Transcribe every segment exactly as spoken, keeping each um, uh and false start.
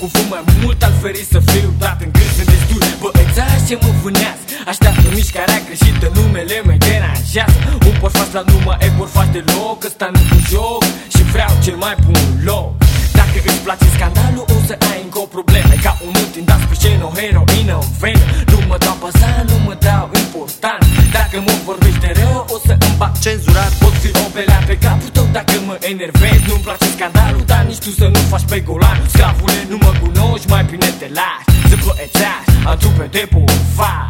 cuvânt mai mult, al ferit să fiu dat în gând. Sunt destul băiețași ce mă vânează, așteaptă mișcarea greșită, numele mă deranjează. Un porfaș la numai e porfaș deloc, ăsta nu un joc și vreau cel mai bun loc. Dacă îți place scandalul, o să ai încă o problemă. Ca un multindat pe scenă, o heroină în venă. Nu mă dau pasat, nu mă dau important. Dacă mă vorbești de rău, o să îmi bag cenzurat. Pot fi o belea pe capul tău dacă mă enervez. Nu-mi place scandalul, dar nici tu să nu faci pe golan. Sclavule, nu mă cunoști, mai bine te lași. Să băiețași, am trupe de porfaș.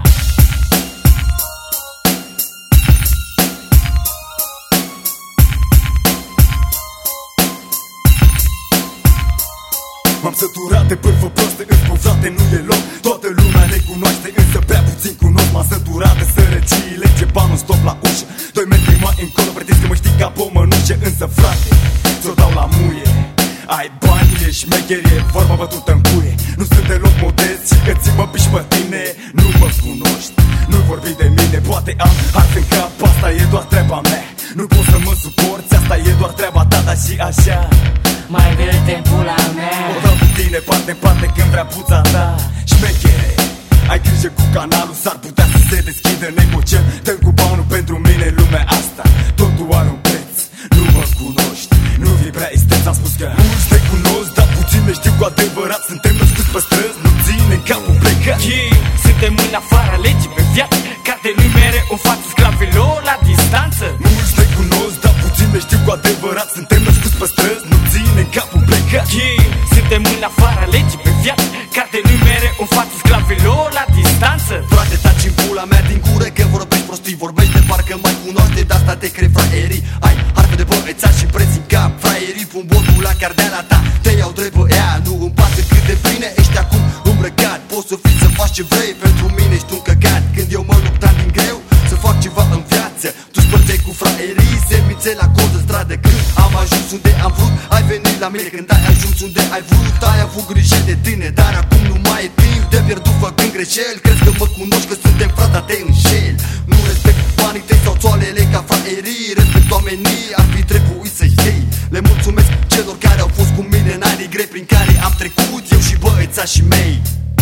M-am săturat de bârfă proaste, îți bă, frate, nu e loc. Toată lumea ne cunoaște, însă prea puțin cunosc. M-am săturat de sărăciile ce banul stop la ușă. Doi metri mai încolo, pretinzi că mă știi ca pe o mănușă. Însă, frate, ți-o dau la muie. Ai bani, e șmecherie, vorba bătută în cuie. Nu sunt deloc modest și că ți mă piși pe tine. Nu mă cunoști, nu vorbi de mine. Poate am arte în cap, asta e doar treaba mea. Nu poți să mă suporți, asta e doar treaba ta, dar și așa mai dă-te pula mea. o dau cu tine parte în parte când vrea puța ta. Șmechere, ai grijă cu canalul, s-ar putea să se deschidă. Negociem, dăm cu banul, pentru mine lumea asta totul are un preț. Nu mă cunoști, nu vii prea isteț. Am spus că mulți te cunosc, dar puțin ne știu cu adevărat. Suntem născuți pe străzi, nu ține în capul plecat. Yeah, suntem în afara legii pe viață, cartelui mereu în față, sclavilor la distanță. Mulți te cunosc, dar puțin ne știu cu adevărat. Suntem născuți pe străzi, nu ține în capul plecat. Yeah, suntem în afara legii pe viață, cartelui mereu în față, sclavilor la distanță. Frate, taci în pula mea din gură că vorbești prostii. Vorbești de parcă mai cunoaște, de asta te crei fraierii. Ai harfe de băiețași și preț în cap. Fraierii pun botul la cardeala ta, te iau drept băia. Nu îmi pasă cât de bine ești acum îmbrăcat. Poți să fii, să faci ce vrei, pentru mine ești un căcat. Când eu mă luptam din greu să fac ceva în viață, tu spărgeai cu fraierii, semințe la cod în stradă. Când am ajuns unde am vrut, ai venit la mine. Când ai ajuns unde ai vrut, ai avut grijă de tine. Dar acum nu mai e timp de pierdut făcând greșeli. Crezi că mă cunoști, că suntem frate, te înșeli. Nu respect banii tăi sau țoalele ca fraierii. Respect oamenii, ar fi trebuit să știi. Le mulțumesc celor care au fost cu mine în anii grei prin care am trecut eu și băiețașii mei.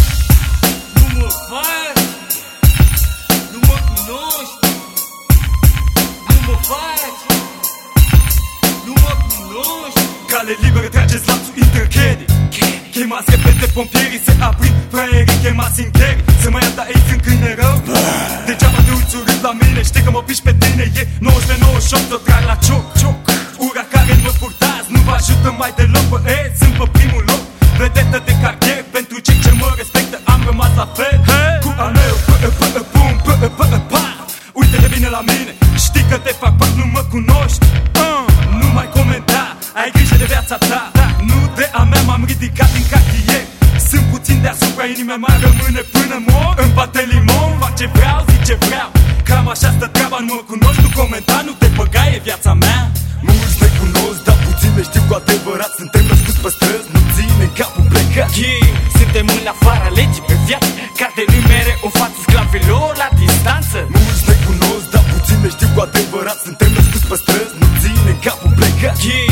Nu mă faci, nu mă cunoști, nu mă faci, nu mă cunoști. Cale liberă, trageți lațul, intră Kenny. Chemați repede pompierii, se aprind fraierii, chemați în Gary. Să mă ia de aici când când e rău. Degeaba te uiți urât la mine, știi că mă piși pe tine. E nouăsprezece nouăzeci și opt, o trag la cioc. Ura care mă purtați nu vă ajută mai deloc. Băieți, sunt pe primul loc, vedetă de cartier. Pentru cei ce mă respectă am rămas la fel. Cu al meu, pum, pa. Uite-te bine la mine, știi că te fac pac, nu mă cunoști. Nu mai comenta, ai grijă de viața ta. Nu de a mea, m-am ridicat din cartier. Sunt puțin deasupra, inima mai rămâne până mor. Îmi bate limon, fac ce vreau, zic ce vreau. Cam așa stă treaba, nu mă cunoști, nu comenta, nu te băga, e viața mea. Mulți ne cunosc, dar puțin ne știu cu adevărat. Suntem născuți pe străzi, nu ține în capul plecat. Yeah, suntem în afara legii pe viață, cartelui mereu în față, sclavilor la distanță. Mulți ne cunosc, dar puțin ne știu cu adevărat. Suntem născuți pe străzi, nu ține în capul plecat. Yeah,